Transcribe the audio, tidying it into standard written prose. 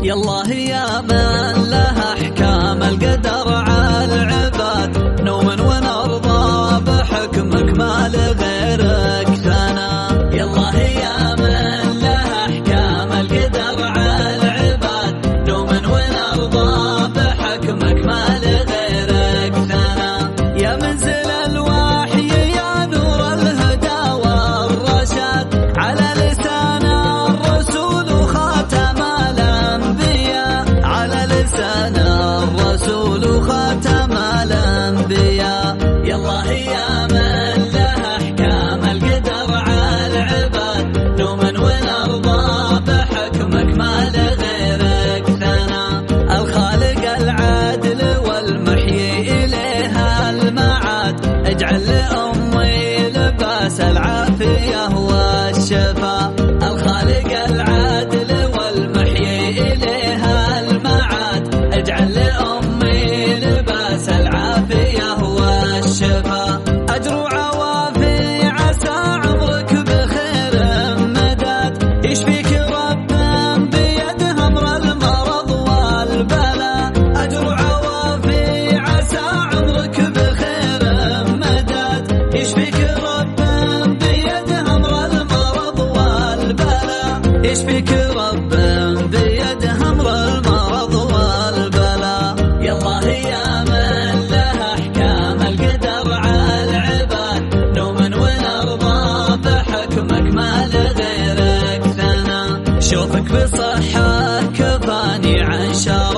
يالله يا من له أحكام القدر على العباد، نؤمن ونرضى بحكمك ما لغيرك ثنا. يالله يا من له أحكام القدر على العباد، نؤمن ونرضى بحكمك ما لغيرك ثنا. يا منزل الوحي يا نور الهدى والرشاد، على لسان الرسول خاتم الأنبياء، على لسان الرسول خاتم الأنبياء. يالله يا من له أحكام القدر على العباد، نؤمن ونرضى بحكمك ما لغيرك ثنا. الخالق العادل والمحيي إليها المعاد، اجعل لأمي لباس العافية والشفاء. الخالق العادل والمحيي إليها المعاد، اجعل لأمي لباس العافية والشفاء. أجر وعوافي عسى عمرك بخير مداد، يشفيك رب بيده أمر المرض والبلاء. أجر وعوافي عسى عمرك بخير مداد، يشفيك رب بيده أمر المرض والبلاء. يشفيك رب بيده أمر المرض والبلاء. يالله يا من له أحكام القدر على العباد، نؤمن ونرضى بحكمك ما لغيرك ثنا. شوفك بصحة كفاني عن شر